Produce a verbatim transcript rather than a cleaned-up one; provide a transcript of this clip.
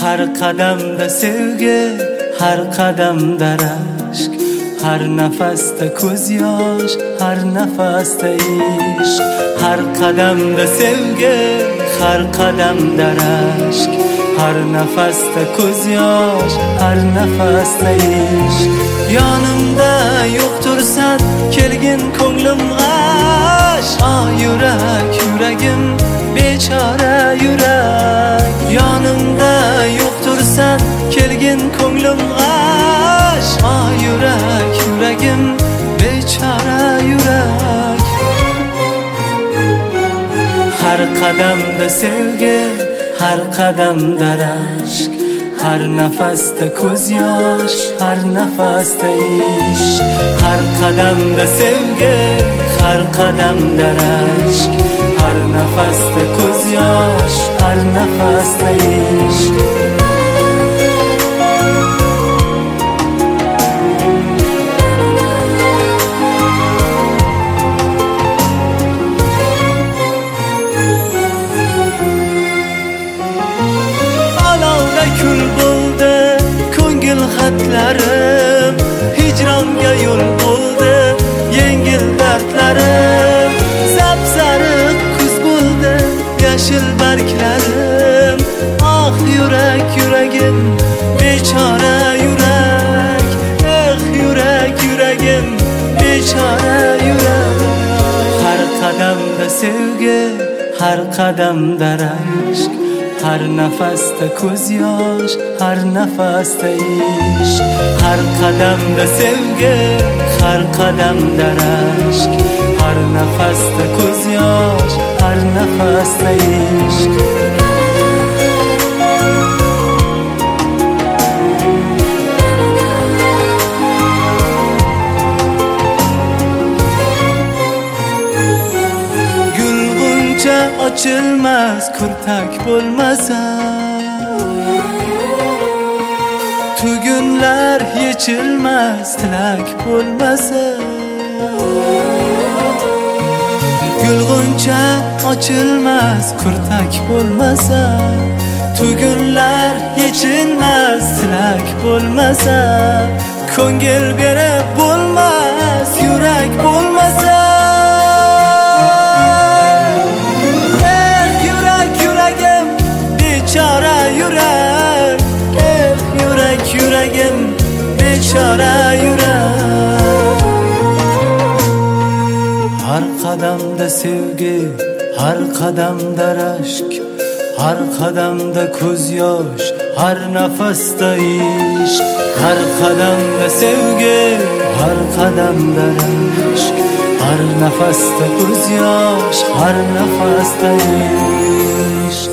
Har qadamda sevgi, har qadamda rashk, har nafasda ko'z yosh, har nafasda ishq. Har qadamda sevgi, har qadamda rashk, har nafasda ko'z yosh, har nafasda ishq. Yonimda yo'q tursan, kelgin ko'nglim g'ash. Ah yurak, yuragim bechora yurak. Yonimda yo'q tursan, kelgin ko'nglim g'ash. Ah yurak, yuragim bechora yurak. Har qadamda sevgi, har qadamda rashk, har nafasda ko'z yosh, har nafasda ishq. Har qadamda sevgi, har qadamda rashk, har nafasda ko'z yosh, har nafasda ishq. Kul bo'ldi ko'ngil xatlarim, hijronga yo'l bo'ldi yengil dardlarim. Sapsariq kuz bo'ldi yashil barglarim. Ah yurak, yuragim bechora yurak. Eh yurak, yuragim bechora yurak. Har qadamda sevgi, har qadamda rashk, har nafasda ko'z yosh, har nafasda ishq. Har qadamda sevgi, har qadamda rashk, har nafasda ko'z yosh, har nafasda ishq. Ochilmas kurtak bo'lmasa, tugunlar yechilmas tilak bo'lmasa. Gulg'uncha ochilmas kurtak bo'lmasa, tugunlar yechilmas tilak bo'lmasa. Ko'ngil berib bo'lmas yurak bo'lmasa. Bechora yurak, eh yurak, yuragim bechora yurak. Har qadamda sevgi, har qadamda rashk, har qadamda ko'z yosh, har nafasda ishq. Har qadamda sevgi, har qadamda rashk, har nafasda ko'z yosh, har nafasda ishq.